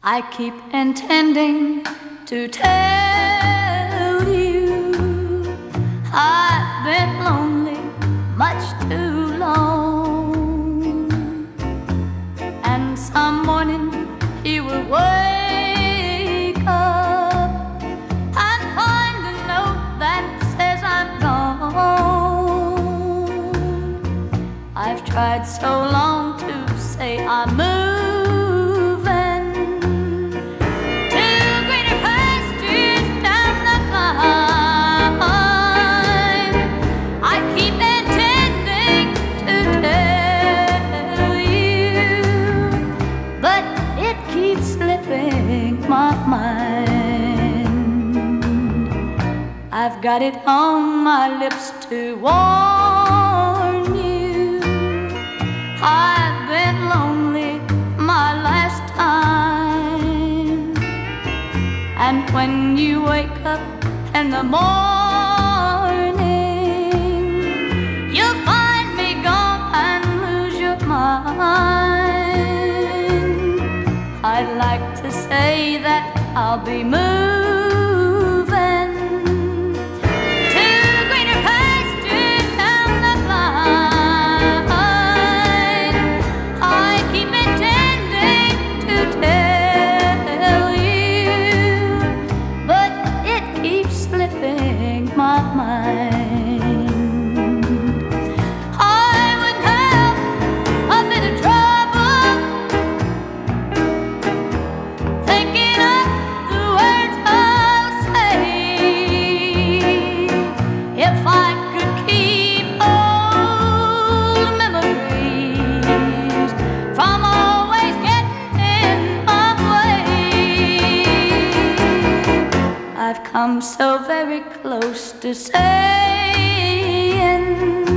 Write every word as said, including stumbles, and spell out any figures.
I keep intending to tell you I've been lonely much too long, and some morning he will wake up and find a note that says I'm gone. I've tried so long to say I'm moving my mind. I've got it on my lips to warn you I've been lonely my last time. And when you wake up in the morning, you'll find me gone and lose your mind. I'd like to say that I'll be moving to greener pastures down the line. I keep intending to tell you, but it keeps slipping my mind. If I could keep old memories from always getting in my way, I've come so very close to saying